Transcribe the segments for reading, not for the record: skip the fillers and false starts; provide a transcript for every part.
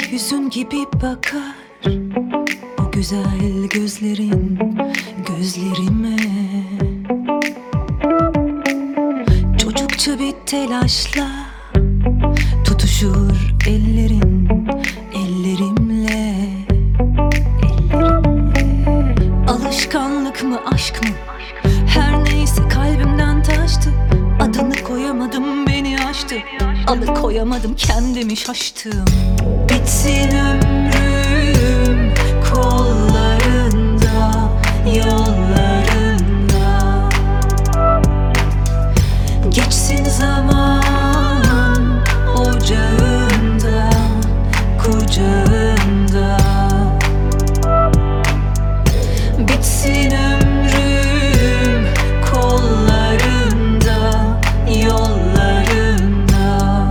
yüzün gibi bakar o güzel gözlerin gözlerime. Çocukça bir telaşla tutuşur ellerin ellerimle. Alışkanlık mı aşk mı her neyse kalbimden taştı. Adını koyamadım, beni aştı. Alıkoyamadım, kendimi şaştım. Bitsin ömrüm kollarında, yollarında. Geçsin zaman ocağında, kucağında. Bitsin ömrüm kollarında, yollarında.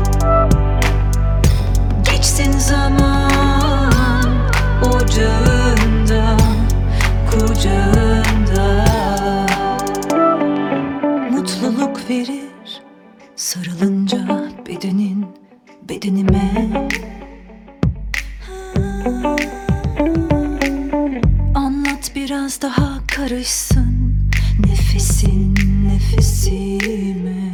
Geçsin zaman ocağında, kucağında. Mutluluk verir sarılınca bedenin bedenime. Anlat biraz daha karışsın nefesin nefesime.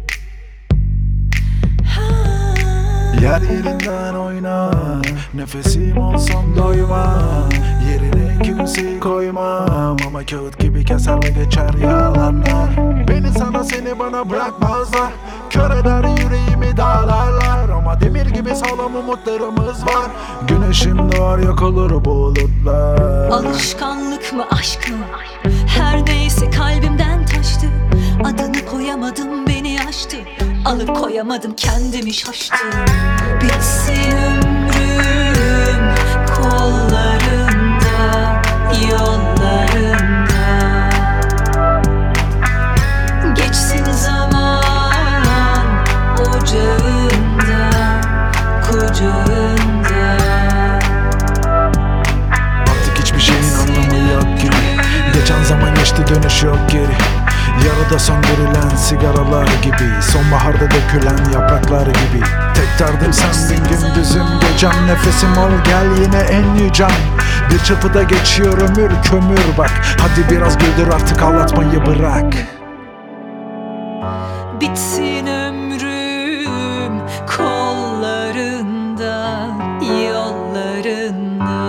Yer yerinden oynar, nefesim olsam doyma. Yerine kimseyi koymam, ama kağıt gibi keser ve geçer yalanlar. Beni sana, seni bana bırakmazlar. Kör eder yüreğimi dağlarlar, ama demir gibi sağlam umutlarımız var. Güneşim doğar, yok olur bulutlar. Alışkanlık mı aşk mı her neyse kalbimden taştı. Adını koyamadım, beni aştı. Alıkoyamadım, kendimi şaştım. Bitsin ömrüm kollarında, yollarında. Geçsin zaman ocağında, kucağında. Artık hiçbir şeyin anlamı yok gibi. Geçen zaman geçti, dönüş yok geri. Yarıda söndürülen sigaralar gibi, sonbaharda dökülen yapraklar gibi. Tek derdim sendin, gündüzüm gecem. Nefesim ol, gel yine en yücem. Bir çırpıda geçiyor ömür, kömür bak. Hadi biraz güldür, artık ağlatmayı bırak. Bitsin ömrüm kollarında, yollarında.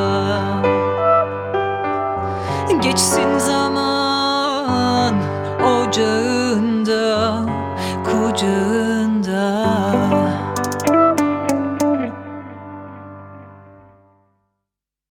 Geçsin zaman ocağında,